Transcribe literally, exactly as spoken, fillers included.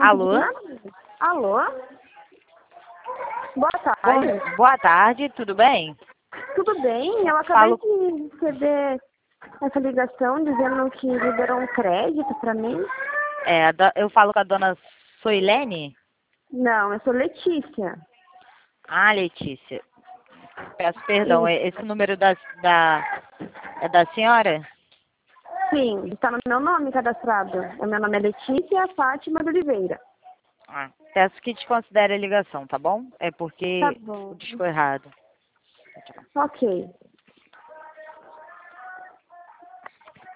não Alô? entendi nada. Alô? Boa Bom, tarde. boa tarde, tudo bem? Tudo bem? Eu acabei Falo, de receber essa ligação dizendo que liberou um crédito para mim. é, a do- eu falo com a dona Soilene? Não, eu sou Letícia. Ah, Letícia, peço perdão, Isso. é- esse número da, da, é da senhora? Sim, está no meu nome cadastrado. O meu nome é Letícia Fátima de Oliveira. Ah, peço que desconsidere a ligação, tá bom? É Tá porque o bom. disco errado. Ok.